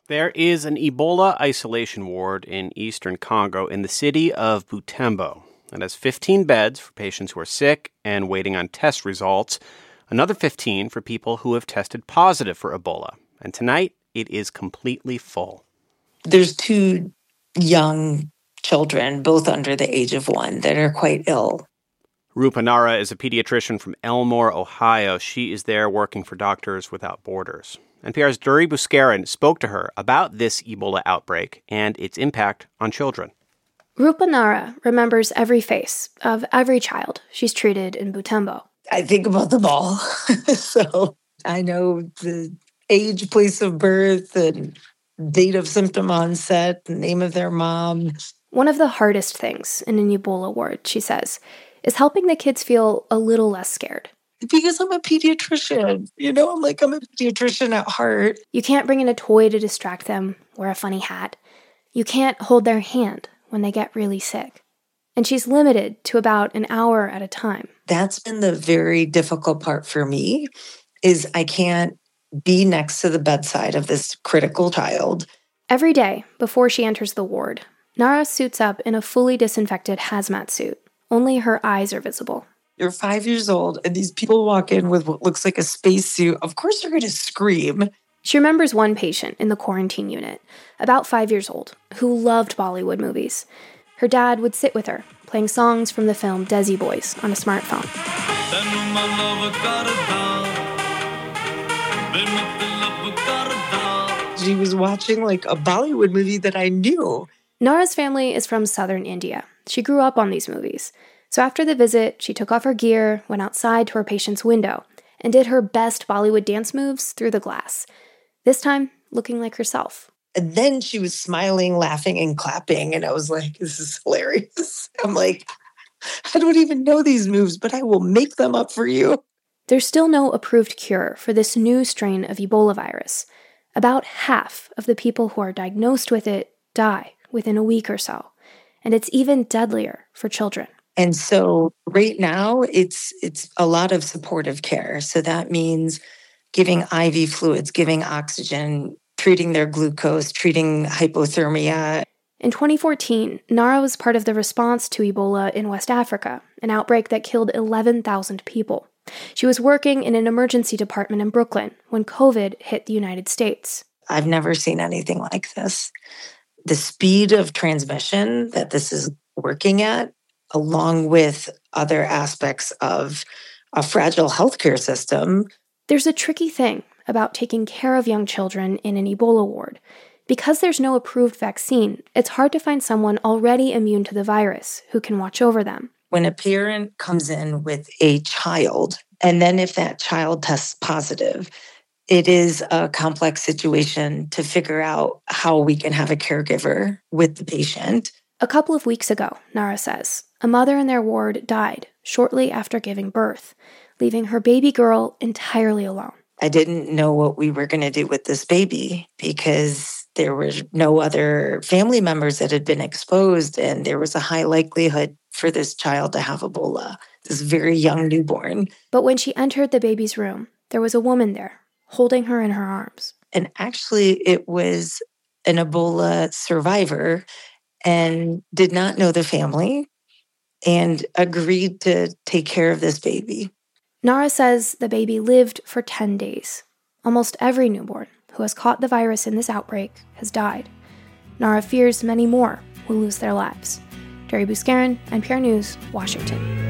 There is an Ebola isolation ward in eastern Congo in the city of Butembo. It has 15 beds for patients who are sick and waiting on test results, another 15 for people who have tested positive for Ebola. And tonight, it is completely full. There's 2 young children, both under the age of 1, that are quite ill. Rupa Nara is a pediatrician from Elmore, Ohio. She is there working for Doctors Without Borders. NPR's Duri Buscarin spoke to her about this Ebola outbreak and its impact on children. Rupa Nara remembers every face of every child she's treated in Butembo. I think about them all. So I know the age, place of birth, and date of symptom onset, the name of their mom. One of the hardest things in an Ebola ward, she says, is helping the kids feel a little less scared. Because I'm a pediatrician. I'm a pediatrician at heart. You can't bring in a toy to distract them, wear a funny hat. You can't hold their hand when they get really sick. And she's limited to about an hour at a time. That's been the very difficult part for me, is I can't be next to the bedside of this critical child. Every day, before she enters the ward, Nara suits up in a fully disinfected hazmat suit. Only her eyes are visible. You're 5 years old, and these people walk in with what looks like a spacesuit. Of course you're going to scream. She remembers one patient in the quarantine unit, about 5 years old, who loved Bollywood movies. Her dad would sit with her, playing songs from the film Desi Boys on a smartphone. She was watching like a Bollywood movie that I knew. Nara's family is from southern India. She grew up on these movies. So after the visit, she took off her gear, went outside to her patient's window, and did her best Bollywood dance moves through the glass. This time, looking like herself. And then she was smiling, laughing, and clapping. And I was like, this is hilarious. I'm like, I don't even know these moves, but I will make them up for you. There's still no approved cure for this new strain of Ebola virus. About half of the people who are diagnosed with it die within a week or so. And it's even deadlier for children. And so right now, it's a lot of supportive care. So that means giving IV fluids, giving oxygen, treating their glucose, treating hypothermia. In 2014, Nara was part of the response to Ebola in West Africa, an outbreak that killed 11,000 people. She was working in an emergency department in Brooklyn when COVID hit the United States. I've never seen anything like this. The speed of transmission that this is working at, along with other aspects of a fragile healthcare system. There's a tricky thing about taking care of young children in an Ebola ward. Because there's no approved vaccine, it's hard to find someone already immune to the virus who can watch over them. When a parent comes in with a child, and then if that child tests positive, it is a complex situation to figure out how we can have a caregiver with the patient. A couple of weeks ago, Nara says, a mother in their ward died shortly after giving birth, leaving her baby girl entirely alone. I didn't know what we were going to do with this baby because there were no other family members that had been exposed, and there was a high likelihood for this child to have Ebola, this very young newborn. But when she entered the baby's room, there was a woman there, holding her in her arms. And actually, it was an Ebola survivor and did not know the family and agreed to take care of this baby. Nara says the baby lived for 10 days. Almost every newborn who has caught the virus in this outbreak has died. Nara fears many more will lose their lives. Duri Buscarin, NPR News, Washington.